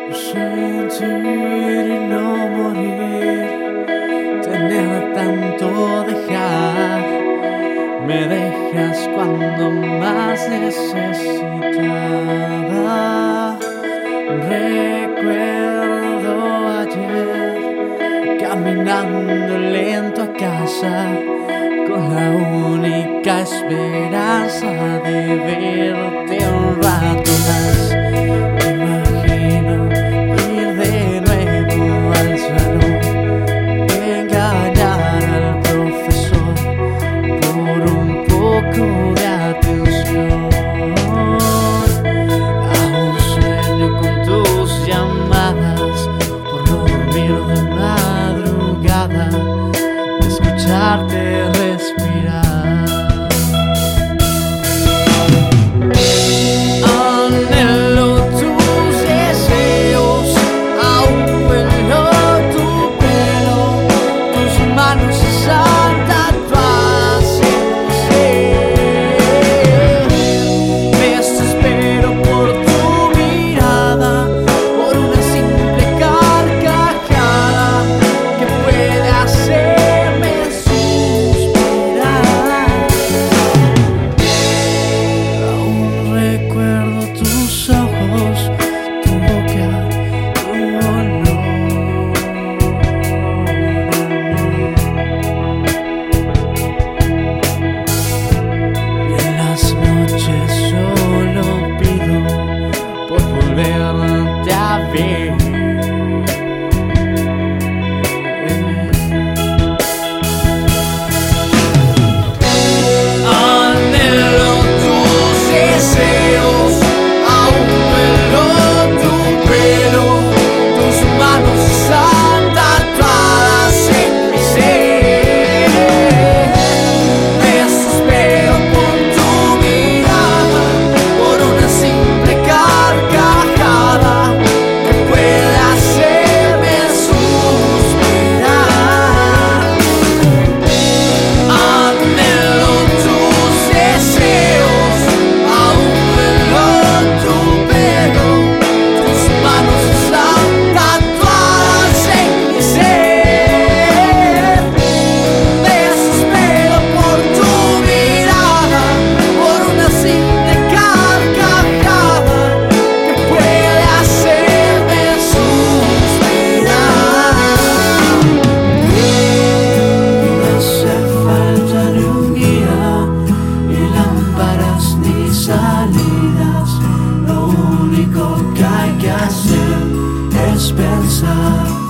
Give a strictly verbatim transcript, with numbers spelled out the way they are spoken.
Sentir y no morir, tener tanto dejar, me dejas cuando más necesitaba. Recuerdo ayer caminando lento a casa, con la única esperanza de verte un rato más. Escucharte respirar. Anhelo tus deseos, aún huelo tu pelo, tus manos están tatuadas en mi ser. Me desespero por tu mirada, por una simple carcajada que puede hacer volverte a ver. Anhelo tus deseos, aún huelo tu pelo, tus manos están tatuadas en mi ser. Me desespero por tu mirada, por una simple carcajada que puede hacerme suspirar. Anhelo tus deseos, aún huelo tu pelo, tus manos están tatuadas en mi ser. Me desespero por tu mirada, por una simple carcajada que puede hacerme suspirar. No hace falta ni un guía, ni lámparas ni salidas. Lo único que hay que hacer es pensar.